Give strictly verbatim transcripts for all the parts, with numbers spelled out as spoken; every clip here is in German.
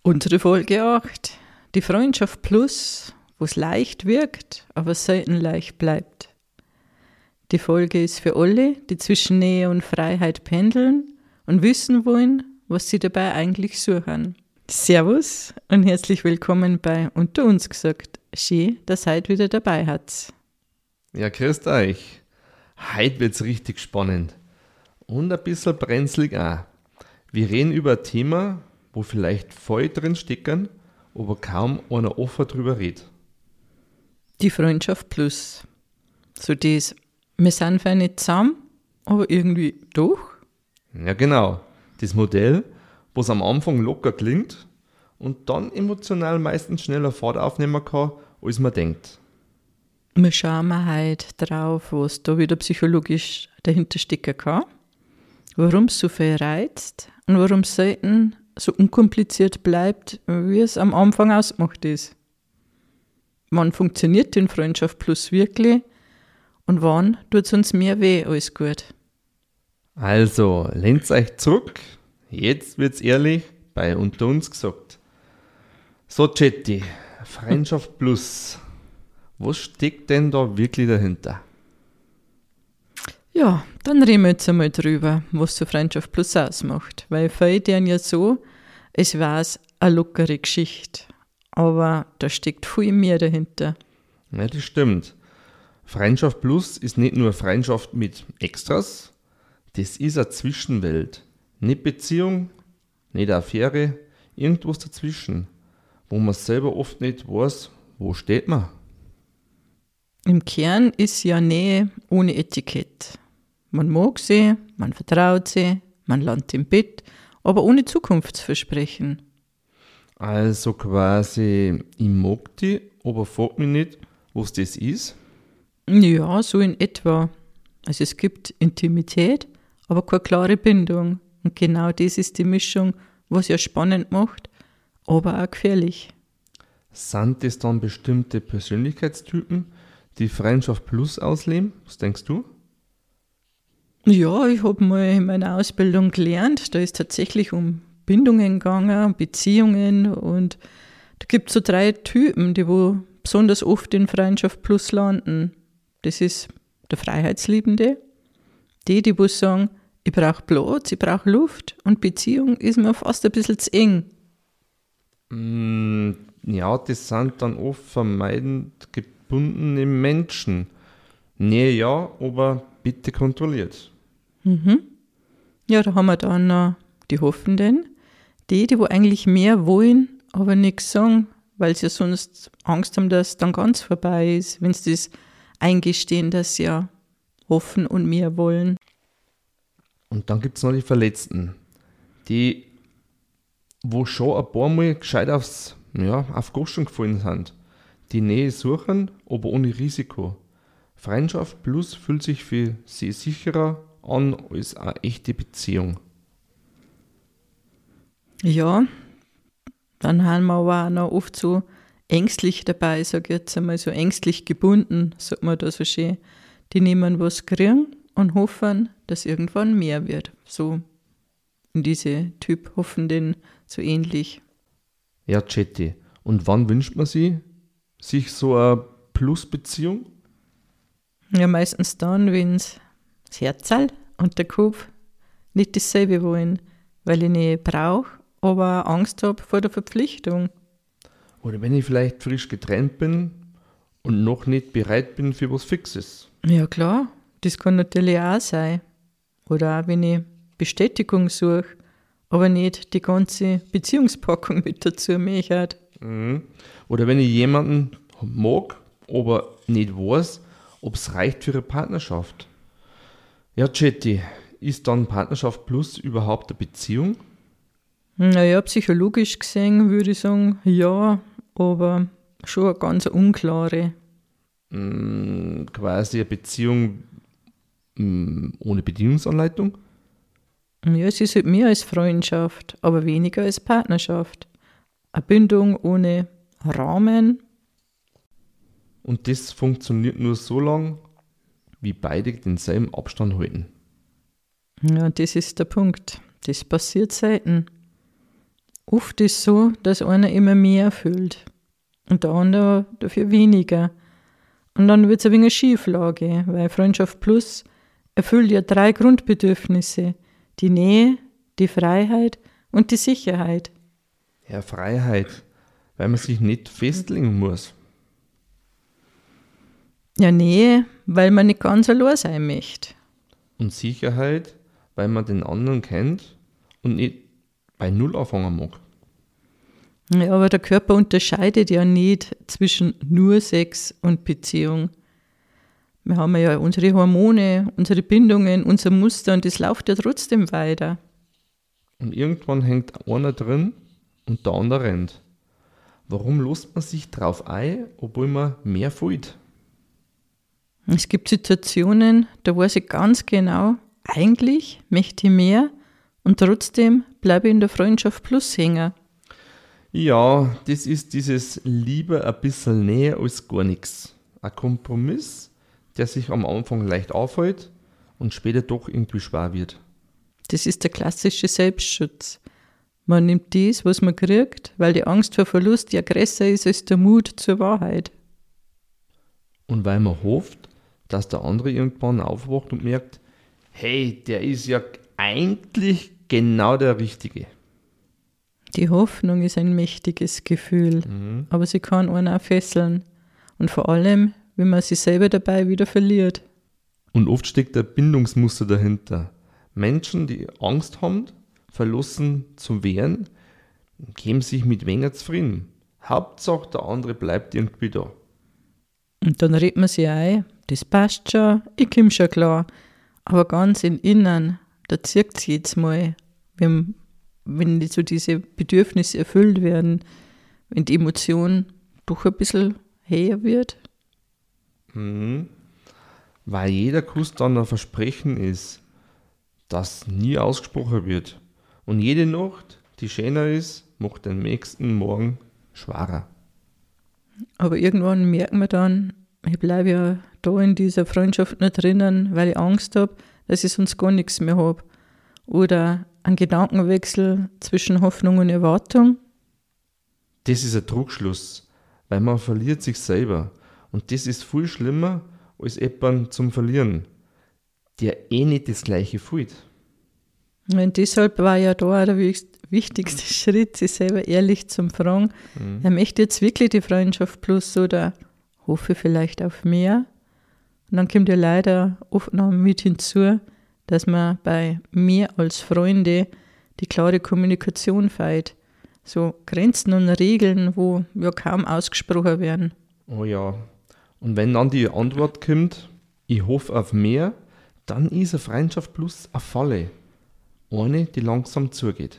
Unsere Folge acht. Die Freundschaft Plus, wo es leicht wirkt, aber selten leicht bleibt. Die Folge ist für alle, die zwischen Nähe und Freiheit pendeln und wissen wollen, was sie dabei eigentlich suchen. Servus und herzlich willkommen bei Unter uns gesagt. Schön, dass ihr heute wieder dabei habt. Ja, grüßt euch. Heute wird's richtig spannend. Und ein bisschen brenzlig auch. Wir reden über ein Thema, wo vielleicht voll drin stecken, aber kaum einer offen drüber redet. Die Freundschaft Plus. So das, wir sind zwar nicht zusammen, aber irgendwie doch. Ja, genau. Das Modell, was am Anfang locker klingt und dann emotional meistens schneller Fahrt aufnehmen kann, als man denkt. Wir schauen mal heute drauf, was da wieder psychologisch dahinter stecken kann, warum es so viel reizt und warum es selten so unkompliziert bleibt, wie es am Anfang ausgemacht ist. Wann funktioniert denn Freundschaft Plus wirklich und wann tut es uns mehr weh als gut? Also, lehnt euch zurück. Jetzt wird's ehrlich bei Unter uns gesagt. So, Chatty, Freundschaft Plus. Was steckt denn da wirklich dahinter? Ja, dann reden wir jetzt einmal drüber, was so Freundschaft Plus ausmacht. Weil viele denken ja so, es war eine lockere Geschichte. Aber da steckt viel mehr dahinter. Ja, das stimmt. Freundschaft Plus ist nicht nur Freundschaft mit Extras, das ist eine Zwischenwelt. Nicht Beziehung, nicht Affäre, irgendwas dazwischen, wo man selber oft nicht weiß, wo steht man. Im Kern ist ja Nähe ohne Etikett. Man mag sie, man vertraut sie, man landet im Bett, aber ohne Zukunftsversprechen. Also quasi, ich mag die, aber frag mich nicht, was das ist. Ja, so in etwa. Also es gibt Intimität, aber keine klare Bindung. Und genau das ist die Mischung, was ja spannend macht, aber auch gefährlich. Sind das dann bestimmte Persönlichkeitstypen, die Freundschaft Plus ausleben? Was denkst du? Ja, ich habe mal in meiner Ausbildung gelernt, da ist tatsächlich um Bindungen gegangen, Beziehungen und da gibt es so drei Typen, die wo besonders oft in Freundschaft Plus landen. Das ist der Freiheitsliebende, die, die wo sagen, ich brauche Platz, ich brauche Luft und Beziehung ist mir fast ein bisschen zu eng. Mm, ja, das sind dann oft vermeidend gebundene Menschen. Nee, ja, aber bitte kontrolliert. Mhm. Ja, da haben wir dann noch die Hoffenden, die, die wo eigentlich mehr wollen, aber nichts sagen, weil sie sonst Angst haben, dass es dann ganz vorbei ist, wenn sie das eingestehen, dass sie ja hoffen und mehr wollen. Und dann gibt es noch die Verletzten, die, wo schon ein paar Mal gescheit aufs, ja, auf Goschen gefallen sind. Die Nähe suchen, aber ohne Risiko. Freundschaft Plus fühlt sich für sie sicherer an als eine echte Beziehung. Ja, dann haben wir aber auch noch oft so ängstlich dabei, sag ich jetzt einmal, so ängstlich gebunden, sagt man da so schön. Die nehmen was kriegen und hoffen, dass irgendwann mehr wird. So in diese Typ Hoffenden so ähnlich. Ja, Chatty. Und wann wünscht man sie, sich so eine Plus-Beziehung? Ja, meistens dann, wenn das Herzl und der Kopf nicht dasselbe wollen, weil ich nicht brauche, aber Angst habe vor der Verpflichtung. Oder wenn ich vielleicht frisch getrennt bin und noch nicht bereit bin für was Fixes. Ja klar, das kann natürlich auch sein. Oder auch wenn ich Bestätigung suche, aber nicht die ganze Beziehungspackung mit dazu möchte. Mhm. Oder wenn ich jemanden mag, aber nicht weiß, ob es reicht für eine Partnerschaft. Ja, Chatty, ist dann Partnerschaft Plus überhaupt eine Beziehung? Naja, psychologisch gesehen würde ich sagen, ja, aber schon eine ganz unklare. Mm, quasi eine Beziehung mm, ohne Bedienungsanleitung? Ja, es ist halt mehr als Freundschaft, aber weniger als Partnerschaft. Eine Bindung ohne Rahmen. Und das funktioniert nur so lange, wie beide denselben Abstand halten. Ja, das ist der Punkt. Das passiert selten. Oft ist es so, dass einer immer mehr erfüllt und der andere dafür weniger. Und dann wird es ein wenig eine Schieflage, weil Freundschaft Plus erfüllt ja drei Grundbedürfnisse. Die Nähe, die Freiheit und die Sicherheit. Ja, Freiheit, weil man sich nicht festlegen muss. Ja, Nähe, weil man nicht ganz allein sein möchte. Und Sicherheit, weil man den anderen kennt und nicht bei Null anfangen mag. Ja, aber der Körper unterscheidet ja nicht zwischen nur Sex und Beziehung. Wir haben ja unsere Hormone, unsere Bindungen, unser Muster und das läuft ja trotzdem weiter. Und irgendwann hängt einer drin und der andere rennt. Warum lässt man sich drauf ein, obwohl man mehr fühlt? Es gibt Situationen, da weiß ich ganz genau, eigentlich möchte ich mehr und trotzdem bleibe ich in der Freundschaft Plus hängen. Ja, das ist dieses lieber ein bisschen näher als gar nichts. Ein Kompromiss, der sich am Anfang leicht aufhält und später doch irgendwie schwer wird. Das ist der klassische Selbstschutz. Man nimmt das, was man kriegt, weil die Angst vor Verlust ja größer ist als der Mut zur Wahrheit. Und weil man hofft, dass der andere irgendwann aufwacht und merkt, hey, der ist ja eigentlich genau der Richtige. Die Hoffnung ist ein mächtiges Gefühl, Mhm. aber sie kann einen auch fesseln. Und vor allem, wenn man sich selber dabei wieder verliert. Und oft steckt ein Bindungsmuster dahinter. Menschen, die Angst haben, verlassen zu werden, geben sich mit weniger zufrieden. Hauptsache, der andere bleibt irgendwie da. Und dann redet man sich ein, das passt schon, ich komm schon klar. Aber ganz im Innern, da zirkt es jetzt mal, wenn, wenn die so diese Bedürfnisse erfüllt werden, wenn die Emotion doch ein bisschen höher wird. Mhm. Weil jeder Kuss dann ein Versprechen ist, das nie ausgesprochen wird. Und jede Nacht, die schöner ist, macht den nächsten Morgen schwerer. Aber irgendwann merkt man dann, ich bleibe ja da in dieser Freundschaft nicht drinnen, weil ich Angst habe, dass ich sonst gar nichts mehr habe. Oder ein Gedankenwechsel zwischen Hoffnung und Erwartung. Das ist ein Trugschluss, weil man verliert sich selber. Und das ist viel schlimmer als jemanden zum Verlieren, der eh nicht das Gleiche fühlt. Und deshalb war ja da auch der wich- wichtigste Schritt, sich selber ehrlich zu fragen, Mhm. er möchte jetzt wirklich die Freundschaft plus oder hoffe vielleicht auf mehr. Und dann kommt ja leider oft noch mit hinzu, dass man bei mir als Freunde die klare Kommunikation fehlt. So Grenzen und Regeln, wo ja kaum ausgesprochen werden. Oh ja. Und wenn dann die Antwort kommt, ich hoffe auf mehr, dann ist eine Freundschaft plus eine Falle. Eine, die langsam zugeht.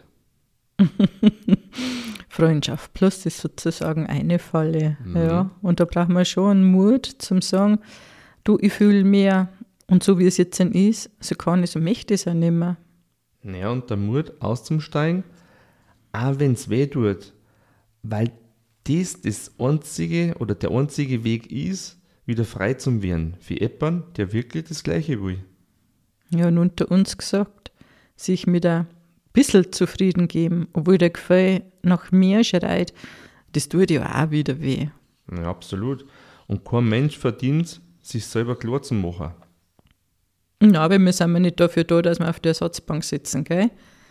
Freundschaft plus ist sozusagen eine Falle. Mhm. Ja. Und da braucht man schon einen Mut zum sagen, du, ich fühle mehr. Und so wie es jetzt dann ist, so kann ich, so möchte ich es auch nicht mehr. Ja, und der Mut auszusteigen, auch wenn es weh tut, weil das das einzige oder der einzige Weg ist, wieder frei zu werden. Für jemanden, der wirklich das Gleiche will. Ja, und unter uns gesagt, sich mit ein bisschen zufrieden geben, obwohl der Gefühl nach mehr schreit, das tut ja auch wieder weh. Ja, absolut. Und kein Mensch verdient, sich selber klar zu machen. Na, aber wir sind ja nicht dafür da, dass wir auf der Ersatzbank sitzen, gell?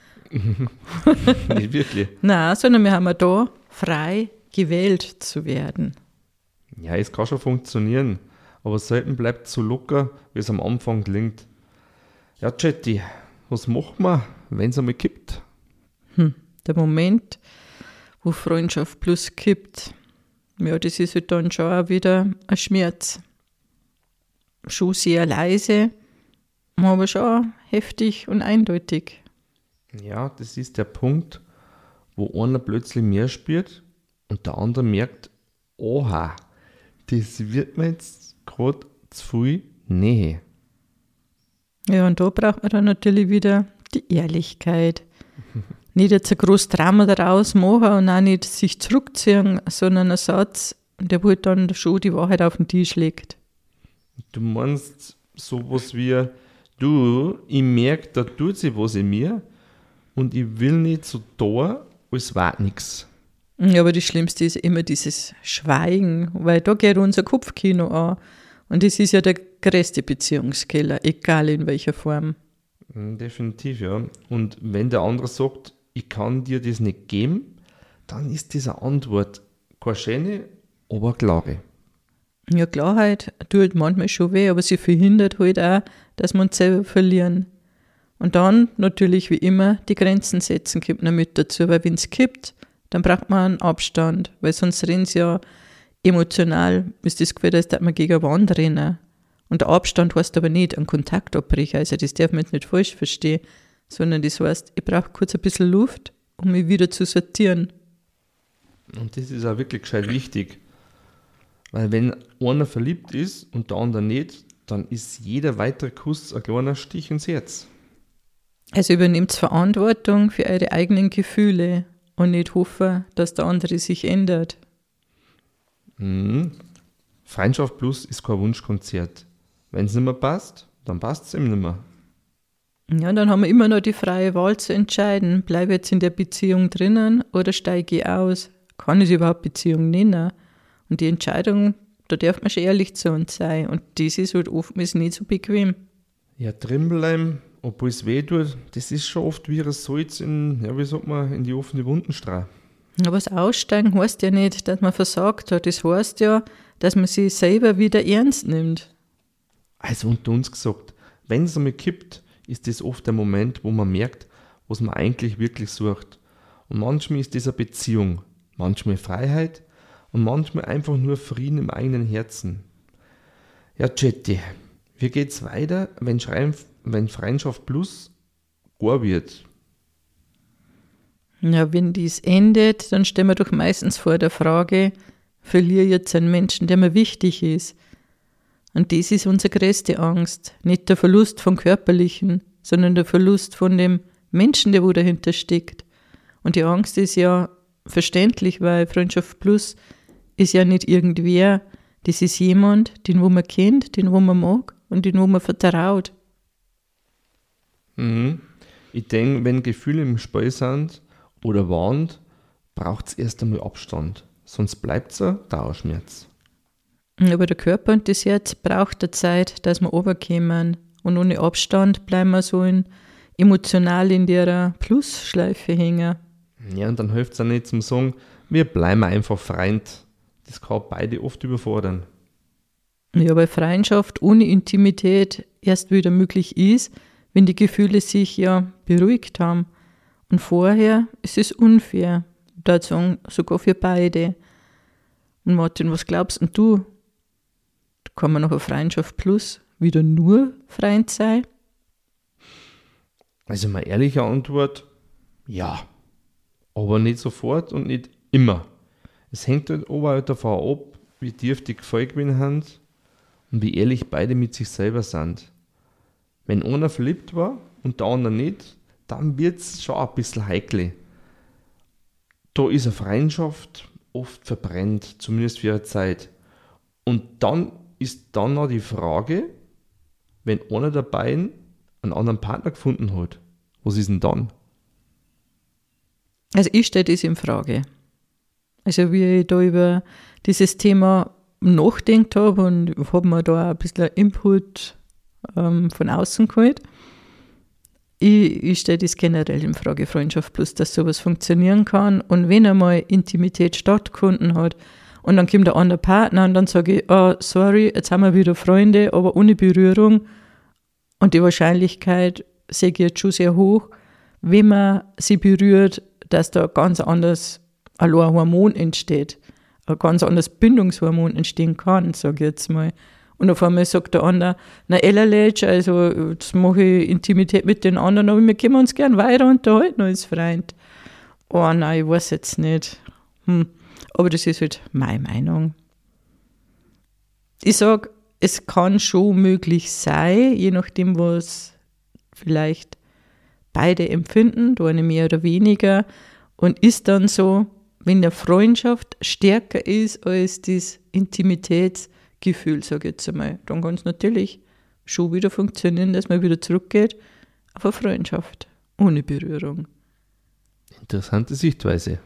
Nicht wirklich. Nein, sondern wir haben ja da, frei gewählt zu werden. Ja, es kann schon funktionieren, aber selten bleibt es so locker, wie es am Anfang klingt. Ja, Chatty, was macht man, wenn es einmal kippt? Hm, der Moment, wo Freundschaft plus kippt, ja, das ist halt dann schon auch wieder ein Schmerz. Schon sehr leise, aber schon heftig und eindeutig. Ja, das ist der Punkt, wo einer plötzlich mehr spürt und der andere merkt, oha, das wird mir jetzt gerade zu viel Nähe. Ja, und da braucht man dann natürlich wieder die Ehrlichkeit. Nicht jetzt ein großes Drama daraus machen und auch nicht sich zurückziehen, sondern ein Satz, der wohl dann schon die Wahrheit auf den Tisch legt. Du meinst sowas wie, du, ich merke, da tut sich was in mir und ich will nicht so da, als war nichts. Ja, aber das Schlimmste ist immer dieses Schweigen, weil da geht unser Kopfkino an. Und das ist ja der größte Beziehungskiller, egal in welcher Form. Definitiv, ja. Und wenn der andere sagt, ich kann dir das nicht geben, dann ist diese Antwort keine schöne, aber eine klare. Ja, Klarheit tut manchmal schon weh, aber sie verhindert halt auch, dass wir uns selber verlieren. Und dann natürlich wie immer die Grenzen setzen kommt noch mit dazu, weil wenn es kippt, dann braucht man einen Abstand, weil sonst rennt es ja emotional, ist das Gefühl, dass man gegen eine Wand rennen. Und der Abstand heißt aber nicht einen Kontakt abbrechen, also das darf man jetzt nicht falsch verstehen, sondern das heißt, ich brauche kurz ein bisschen Luft, um mich wieder zu sortieren. Und das ist auch wirklich gescheit wichtig, weil wenn einer verliebt ist und der andere nicht, dann ist jeder weitere Kuss ein kleiner Stich ins Herz. Also übernehmt Verantwortung für eure eigenen Gefühle und nicht hoffen, dass der andere sich ändert. Mhm. Freundschaft Plus ist kein Wunschkonzert. Wenn es nicht mehr passt, dann passt es ihm nicht mehr. Ja, dann haben wir immer noch die freie Wahl zu entscheiden, bleibe ich jetzt in der Beziehung drinnen oder steige ich aus? Kann ich es überhaupt Beziehung nennen? Und die Entscheidung, da darf man schon ehrlich zu uns sein. Und das ist halt oftmals nicht so bequem. Ja, drin bleiben, obwohl es weh tut, das ist schon oft wie ein Salz in, ja, wie sagt man, in die offene Wundenstrahl. Aber das Aussteigen heißt ja nicht, dass man versagt hat. Das heißt ja, dass man sich selber wieder ernst nimmt. Also unter uns gesagt, wenn es einmal kippt, ist das oft der Moment, wo man merkt, was man eigentlich wirklich sucht. Und manchmal ist das eine Beziehung, manchmal Freiheit und manchmal einfach nur Frieden im eigenen Herzen. Ja, Jetty, wie geht's weiter, wenn, Schreien, wenn Freundschaft Plus gar wird? Ja, wenn dies endet, dann stellen wir doch meistens vor der Frage, verliere ich jetzt einen Menschen, der mir wichtig ist. Und das ist unsere größte Angst. Nicht der Verlust vom Körperlichen, sondern der Verlust von dem Menschen, der wo dahinter steckt. Und die Angst ist ja verständlich, weil Freundschaft Plus ist ja nicht irgendwer. Das ist jemand, den wo man kennt, den wo man mag und den wo man vertraut. Mhm. Ich denke, wenn Gefühle im Spiel sind oder waren, braucht es erst einmal Abstand. Sonst bleibt es ein Dauerschmerz. Aber der Körper und das Herz braucht eine Zeit, dass wir runterkommen. Und ohne Abstand bleiben wir so in, emotional in der Plusschleife hängen. Ja, und dann hilft es auch nicht zum Sagen, wir bleiben einfach Freund. Das kann beide oft überfordern. Ja, weil Freundschaft ohne Intimität erst wieder möglich ist, wenn die Gefühle sich ja beruhigt haben. Und vorher ist es unfair. Ich würde sagen, sogar für beide. Und Martin, was glaubst denn du? Kann man nach einer Freundschaft Plus wieder nur Freund sein? Also meine ehrliche Antwort, ja. Aber nicht sofort und nicht immer. Es hängt halt aber halt davon ab, wie tief die Gefühle gewinnen haben und wie ehrlich beide mit sich selber sind. Wenn einer verliebt war und der andere nicht, dann wird es schon ein bisschen heikel. Da ist eine Freundschaft oft verbrennt, zumindest für eine Zeit. Und dann ist dann noch die Frage, wenn einer der beiden einen anderen Partner gefunden hat, was ist denn dann? Also ich stelle das in Frage. Also wie ich da über dieses Thema nachgedacht habe und habe mir da ein bisschen Input ähm, von außen geholt. Ich, ich stelle das generell in Frage, Freundschaft Plus, dass sowas funktionieren kann. Und wenn einmal Intimität stattgefunden hat und dann kommt der andere Partner und dann sage ich, oh, sorry, jetzt haben wir wieder Freunde, aber ohne Berührung. Und die Wahrscheinlichkeit sehe ich jetzt schon sehr hoch, wenn man sie berührt, dass da ganz anderes ein Hormon entsteht, ein ganz anderes Bindungshormon entstehen kann, sage ich jetzt mal. Und auf einmal sagt der andere, na Ellerletsch, also jetzt mache ich Intimität mit den anderen, aber wir können uns gern weiter unterhalten als Freund. Oh nein, ich weiß jetzt nicht. Hm. Aber das ist halt meine Meinung. Ich sage, es kann schon möglich sein, je nachdem, was vielleicht beide empfinden, der eine mehr oder weniger, und ist dann so, wenn der Freundschaft stärker ist als das Intimitätsgefühl, sage ich jetzt einmal, dann kann es natürlich schon wieder funktionieren, dass man wieder zurückgeht auf eine Freundschaft ohne Berührung. Interessante Sichtweise.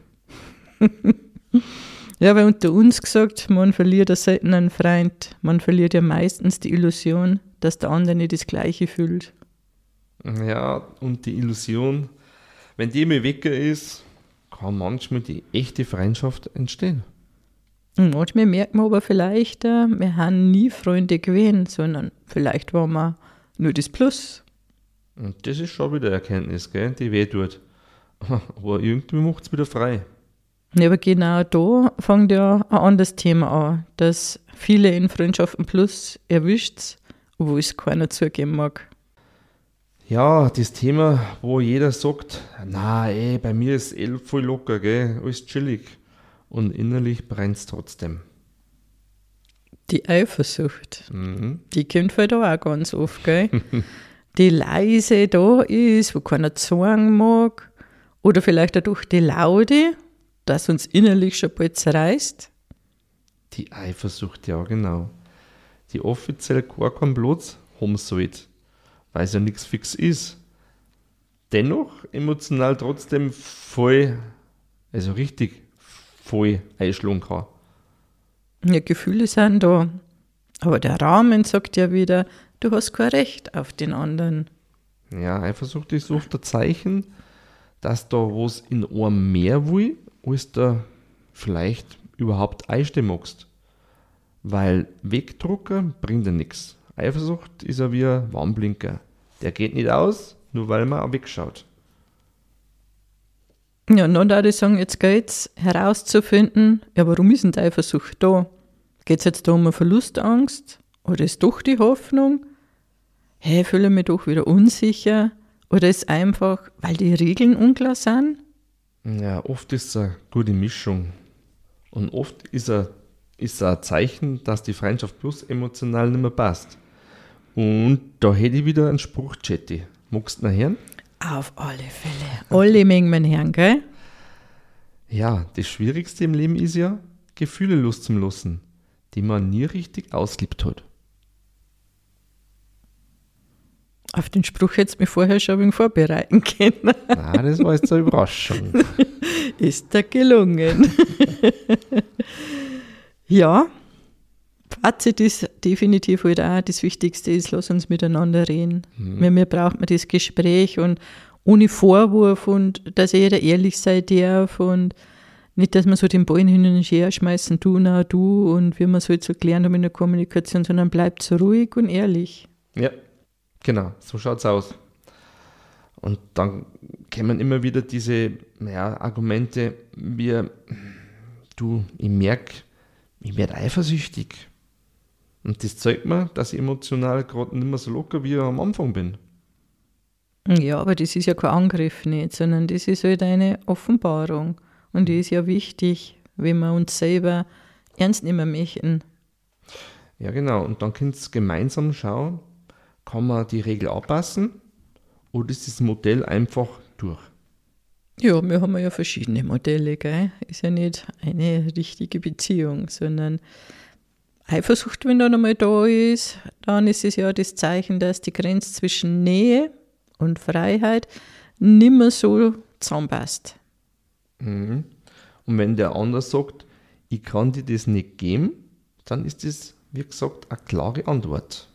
Ja, weil unter uns gesagt, man verliert ja selten einen Freund. Man verliert ja meistens die Illusion, dass der andere nicht das Gleiche fühlt. Ja, und die Illusion, wenn die immer weg ist, kann manchmal die echte Freundschaft entstehen. Und manchmal merkt man aber vielleicht, äh, wir haben nie Freunde gewesen, sondern vielleicht waren wir nur das Plus. Und das ist schon wieder eine Erkenntnis, gell, die weh tut. Aber irgendwie macht es wieder frei. Ja, aber genau da fängt ja ein anderes Thema an, dass viele in Freundschaften Plus erwischt, wo es keiner zugeben mag. Ja, das Thema, wo jeder sagt, na ey, bei mir ist eh voll locker, gell, alles chillig. Und innerlich brennt es trotzdem. Die Eifersucht, Mhm. die kommt halt auch ganz oft, gell? Die leise da ist, wo keiner sagen mag. Oder vielleicht auch durch die Laute, dass uns innerlich schon bald zerreißt. Die Eifersucht, ja genau. Die offiziell gar keinen Platz haben sollte, weil es ja nichts fix ist. Dennoch emotional trotzdem voll, also richtig voll einschlagen kann. Ja, Gefühle sind da. Aber der Rahmen sagt ja wieder, du hast kein Recht auf den anderen. Ja, Eifersucht ist oft ein Zeichen, dass da was in einem mehr will, als du vielleicht überhaupt einstehen magst. Weil wegdrucken bringt ja nichts. Eifersucht ist ja wie ein Warnblinker. Der geht nicht aus, nur weil man auch wegschaut. Ja, und dann würde ich sagen, jetzt geht es herauszufinden, ja, warum ist denn die Eifersucht da? Geht es jetzt da um eine Verlustangst? Oder ist doch die Hoffnung? Hey, fühle ich mich doch wieder unsicher? Oder ist es einfach, weil die Regeln unklar sind? Ja, oft ist es eine gute Mischung. Und oft ist es ist ein Zeichen, dass die Freundschaft plus emotional nicht mehr passt. Und da hätte ich wieder einen Spruch, Chatty. Magst du ihn hören? Auf alle Fälle. Alle Mengen, mein Herrn, gell? Ja, das Schwierigste im Leben ist ja, Gefühle loszulassen, die man nie richtig ausgelebt hat. Auf den Spruch hätte ich mich vorher schon ein wenig vorbereiten können. Ah, das war jetzt eine Überraschung. Ist da gelungen. Ja, Fazit ist definitiv halt auch, das Wichtigste ist, lass uns miteinander reden. Mhm. Mir, mir braucht man das Gespräch und ohne Vorwurf und dass jeder ehrlich sein darf und nicht, dass man so den Ball hin und her schmeißen, du, na, du und wie man es halt so gelernt haben in der Kommunikation, sondern bleibt so ruhig und ehrlich. Ja, genau, so schaut es aus. Und dann kommen immer wieder diese ja, Argumente wie, du, ich merke, ich werde eifersüchtig. Und das zeigt mir, dass ich emotional gerade nicht mehr so locker wie ich am Anfang bin. Ja, aber das ist ja kein Angriff nicht, sondern das ist halt eine Offenbarung. Und die ist ja wichtig, wenn wir uns selber ernst nehmen möchten. Ja, genau. Und dann könnt ihr gemeinsam schauen, kann man die Regel anpassen oder ist das Modell einfach durch? Ja, wir haben ja verschiedene Modelle, gell? Ist ja nicht eine richtige Beziehung, sondern Eifersucht, wenn dann einmal da ist, dann ist es ja das Zeichen, dass die Grenze zwischen Nähe und Freiheit nicht mehr so zusammenpasst. Mhm. Und wenn der andere sagt, ich kann dir das nicht geben, dann ist das, wie gesagt, eine klare Antwort.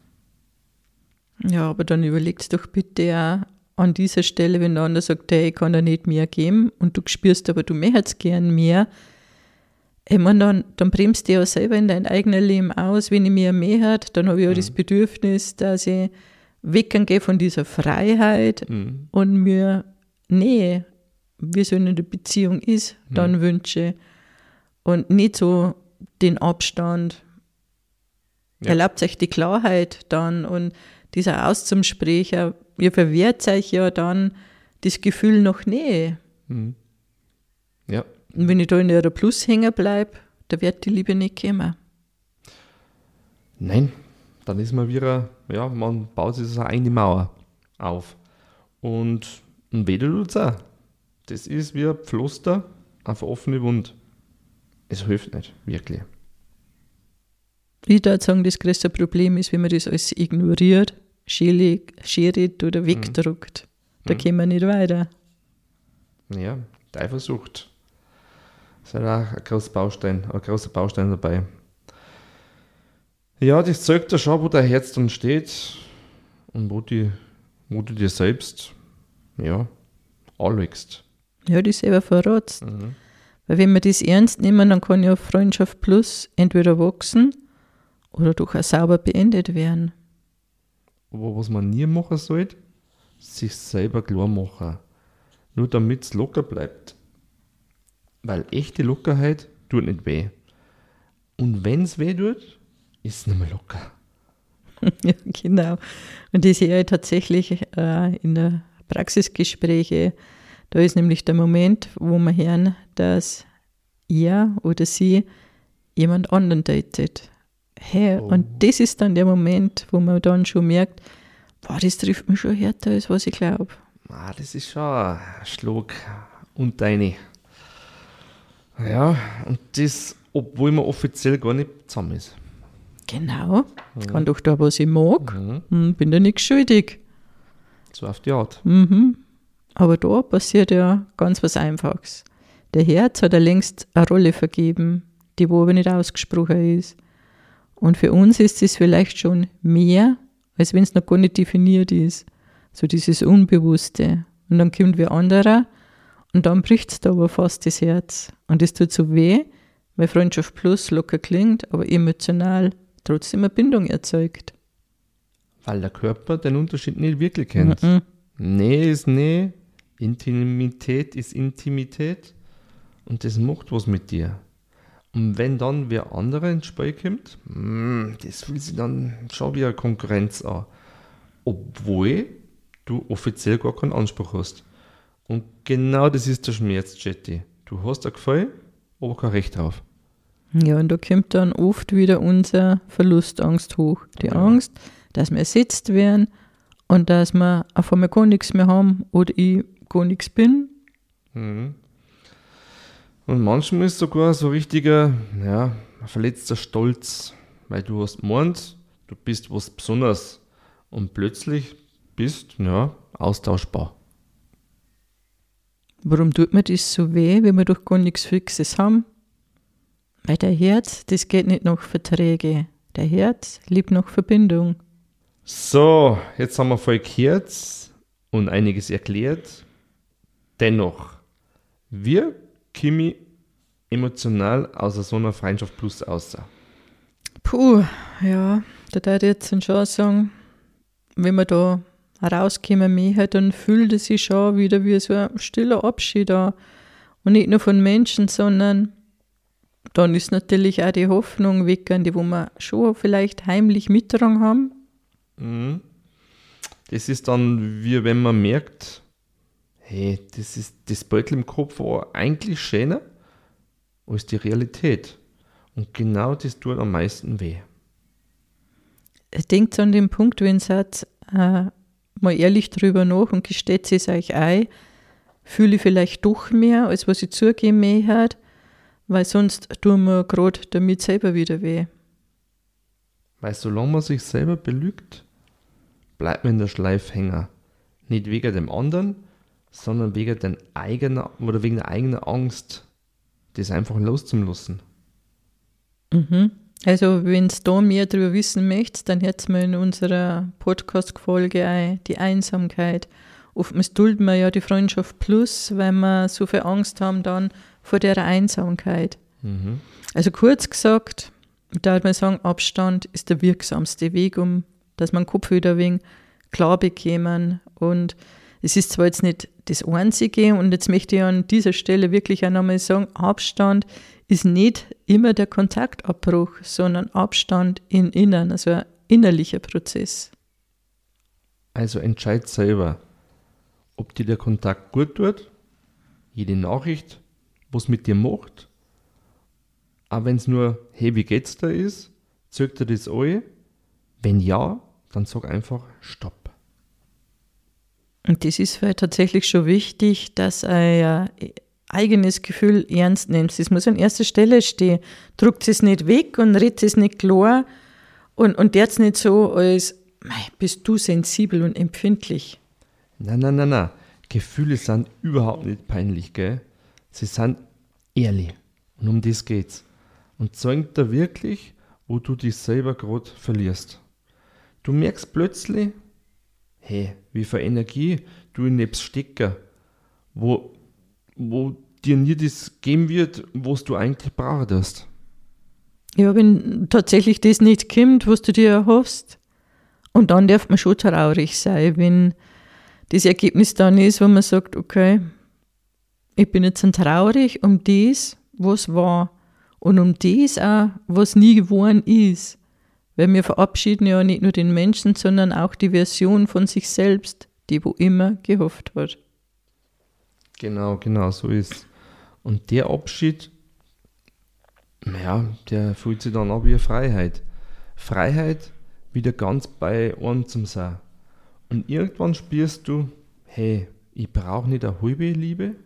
Ja, aber dann überlegst doch bitte auch an dieser Stelle, wenn der andere sagt, hey, ich kann dir nicht mehr geben und du spürst aber, du möchtest gern mehr, ich meine, dann, dann bremst du ja selber in dein eigenes Leben aus. Wenn ich mehr mehr hat, dann habe ich ja mhm. das Bedürfnis, dass ich weggehe von dieser Freiheit mhm. und mir Nähe, wie es in der Beziehung ist, mhm. dann wünsche. Und nicht so den Abstand. Ja. Erlaubt euch die Klarheit dann und dieser Auszumsprecher, ihr verwehrt euch ja dann das Gefühl nach Nähe. Mhm. Ja. Und wenn ich da in der Plus hängen bleibe, da wird die Liebe nicht kommen. Nein, dann ist man wieder, ja, man baut sich seine eigene Mauer auf. Und, und weder tut es auch. Das ist wie ein Pflaster auf eine offene Wunde. Es hilft nicht, wirklich. Ich würde sagen, das größte Problem ist, wenn man das alles ignoriert, schert oder wegdruckt. Da mhm. kommen wir nicht weiter. Ja, Eifersucht. Das ist halt auch ein großer Baustein, ein großer Baustein dabei. Ja, das zeigt ja schon, wo dein Herz dann steht und wo, die, wo du dir selbst, ja, anlegst. Ja, die selber verratst. Mhm. Weil wenn wir das ernst nehmen, dann kann ja Freundschaft Plus entweder wachsen oder doch auch sauber beendet werden. Aber was man nie machen sollte, sich selber klar machen. Nur damit es locker bleibt. Weil echte Lockerheit tut nicht weh. Und wenn es weh tut, ist es nicht mehr locker. Ja, genau. Und das sehe ich tatsächlich äh, in der Praxisgespräche. Da ist nämlich der Moment, wo wir hören, dass er oder sie jemand anderen datet. Hey, Oh. Und das ist dann der Moment, wo man dann schon merkt, boah, das trifft mich schon härter, als was ich glaube. Ah, das ist schon ein Schlag und deine. Ja, und das, obwohl man offiziell gar nicht zusammen ist. Genau, ich kann doch da, was ich mag, Mhm. hm, bin da nichts schuldig. So auf die Art. Mhm. Aber da passiert ja ganz was Einfaches. Der Herz hat ja längst eine Rolle vergeben, die wo aber nicht ausgesprochen ist. Und für uns ist es vielleicht schon mehr, als wenn es noch gar nicht definiert ist. So dieses Unbewusste. Und dann kommt wer anderer und dann bricht es da aber fast das Herz. Und es tut so weh, weil Freundschaft Plus locker klingt, aber emotional trotzdem eine Bindung erzeugt. Weil der Körper den Unterschied nicht wirklich kennt. Mhm. Nähe ist Nähe, Intimität ist Intimität und das macht was mit dir. Und wenn dann wer andere ins Spiel kommt, mm, das fühlt sich dann schon wie eine Konkurrenz an. Obwohl du offiziell gar keinen Anspruch hast. Und genau das ist der Schmerz, Jetty. Du hast ein Gefälle, aber kein Recht drauf. Ja, und da kommt dann oft wieder unsere Verlustangst hoch. Die Ja. Angst, dass wir ersetzt werden und dass wir auf einmal gar nichts mehr haben oder ich gar nichts bin. Mhm. Und manchmal ist sogar so richtiger, ja, ein verletzter Stolz, weil du hast gemeint, du bist was Besonderes und plötzlich bist, ja, austauschbar. Warum tut mir das so weh, wenn wir doch gar nichts Fixes haben? Weil der Herz, das geht nicht nach Verträge. Der Herz liebt nach Verbindung. So, jetzt haben wir voll gehört und einiges erklärt. Dennoch, wir Kimi emotional aus so einer Freundschaft Plus aussah. Puh, ja, da darf ich jetzt schon sagen, wenn wir da rauskommen mehr, dann fühlt es sich schon wieder wie so ein stiller Abschied an. Und nicht nur von Menschen, sondern dann ist natürlich auch die Hoffnung weg, an die wo wir schon vielleicht heimlich mitgetragen haben. Mhm. Das ist dann, wie wenn man merkt, hey, das ist das Beutel im Kopf war eigentlich schöner als die Realität. Und genau das tut am meisten weh. Denkt an den Punkt, wenn ihr sagt, äh, mal ehrlich drüber nach und gesteht es euch ein, fühle ich vielleicht doch mehr, als was ich zugeben mehr, weil sonst tun wir gerade damit selber wieder weh. Weil solange man sich selber belügt, bleibt man in der Schleife hängen. Nicht wegen dem anderen, sondern wegen, den eigenen, oder wegen der eigenen Angst, das einfach loszulassen. Mhm. Also wenn ihr da mehr darüber wissen möchtet, dann hört mal in unserer Podcast-Folge ein, die Einsamkeit. Oftmals dulden wir ja die Freundschaft Plus, weil wir so viel Angst haben dann vor der Einsamkeit. Mhm. Also kurz gesagt, da würde man sagen, Abstand ist der wirksamste Weg, um dass man den Kopf wieder ein wenig klar bekämen. Und es ist zwar jetzt nicht das Einzige, und jetzt möchte ich an dieser Stelle wirklich auch nochmal sagen, Abstand ist nicht immer der Kontaktabbruch, sondern Abstand in Innern, also ein innerlicher Prozess. Also entscheid selber, ob dir der Kontakt gut tut, jede Nachricht, was mit dir macht. Auch wenn es nur, hey, wie geht's da ist, zögt dir das an. Wenn ja, dann sag einfach Stopp. Und das ist halt tatsächlich schon wichtig, dass euer eigenes Gefühl ernst nehmt. Das muss an erster Stelle stehen. Druckt es nicht weg und redet es nicht klar und, und jetzt nicht so als, mei, bist du sensibel und empfindlich. Nein, nein, nein, nein. Gefühle sind überhaupt nicht peinlich, gell? Sie sind ehrlich. Und um das geht's. Und zeigen dir wirklich, wo du dich selber gerade verlierst. Du merkst plötzlich, hey, wie viel Energie du in etwas stecken, wo, wo dir nie das geben wird, was du eigentlich brauchst. Ja, wenn tatsächlich das nicht kommt, was du dir erhoffst. Und dann darf man schon traurig sein, wenn das Ergebnis dann ist, wo man sagt, okay, ich bin jetzt traurig um das, was war. Und um das auch, was nie geworden ist. Weil wir verabschieden ja nicht nur den Menschen, sondern auch die Version von sich selbst, die wo immer gehofft hat. Genau, genau, so ist. Und der Abschied, ja, der fühlt sich dann an wie eine Freiheit. Freiheit, wieder ganz bei einem zu sein. Und irgendwann spürst du, hey, ich brauche nicht eine halbe Liebe,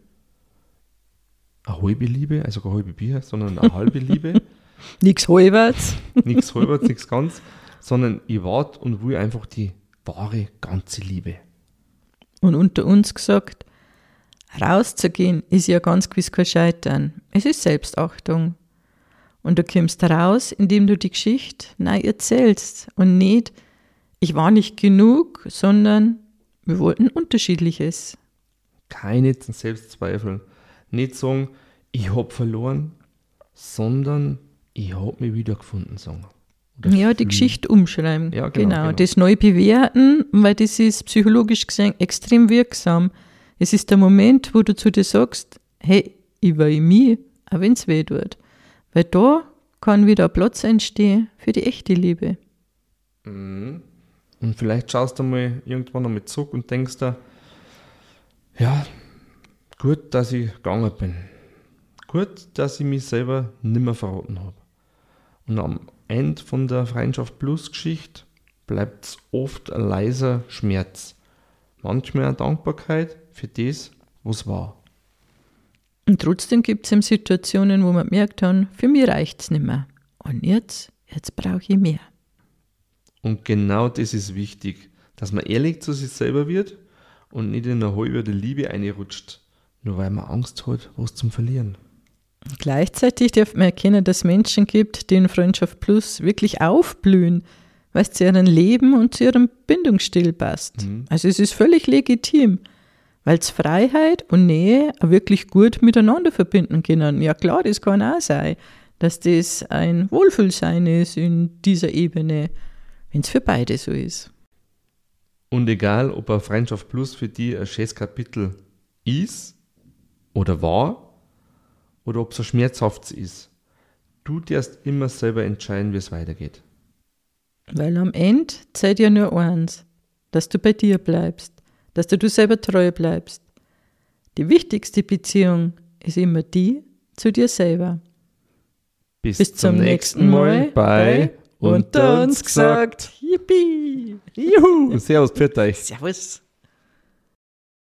eine halbe Liebe, also keine halbe Bier, sondern eine halbe Liebe. Nichts halbwegs. Nichts halbwegs, nichts ganz, sondern ich warte und will einfach die wahre, ganze Liebe. Und unter uns gesagt, rauszugehen ist ja ganz gewiss kein Scheitern. Es ist Selbstachtung. Und du kommst raus, indem du die Geschichte neu erzählst. Und nicht, ich war nicht genug, sondern wir wollten Unterschiedliches. Keine Selbstzweifel. Nicht sagen, ich habe verloren, sondern ich habe mich wiedergefunden. Sagen. Oder ja, die Geschichte umschreiben. Ja, genau, genau, genau. Das neu bewerten, weil das ist psychologisch gesehen extrem wirksam. Es ist der Moment, wo du zu dir sagst, hey, ich war in mir, auch wenn es weh tut. Weil da kann wieder ein Platz entstehen für die echte Liebe. Mhm. Und vielleicht schaust du mal irgendwann einmal zurück und denkst dir, ja, gut, dass ich gegangen bin. Gut, dass ich mich selber nicht mehr verraten habe. Und am Ende von der Freundschaft Plus Geschichte bleibt es oft ein leiser Schmerz. Manchmal eine Dankbarkeit für das, was war. Und trotzdem gibt es eben Situationen, wo man merkt hat, für mich reicht es nicht mehr. Und jetzt, jetzt brauche ich mehr. Und genau das ist wichtig, dass man ehrlich zu sich selber wird und nicht in eine halbe Liebe reinrutscht, nur weil man Angst hat, was zum Verlieren. Gleichzeitig darf man erkennen, dass es Menschen gibt, die in Freundschaft Plus wirklich aufblühen, weil es zu ihrem Leben und zu ihrem Bindungsstil passt. Mhm. Also es ist völlig legitim, weil es Freiheit und Nähe auch wirklich gut miteinander verbinden können. Ja klar, das kann auch sein, dass das ein Wohlfühlsein ist in dieser Ebene, wenn es für beide so ist. Und egal, ob eine Freundschaft Plus für dich ein schönes Kapitel ist oder war, oder ob es ein schmerzhaftes ist, du darfst immer selber entscheiden, wie es weitergeht. Weil am Ende zählt ja nur eins, dass du bei dir bleibst, dass du du selber treu bleibst. Die wichtigste Beziehung ist immer die zu dir selber. Bis, Bis zum, zum nächsten Mal bei Unter uns gesagt. Yippie! Juhu! Servus, pfiat euch. Servus.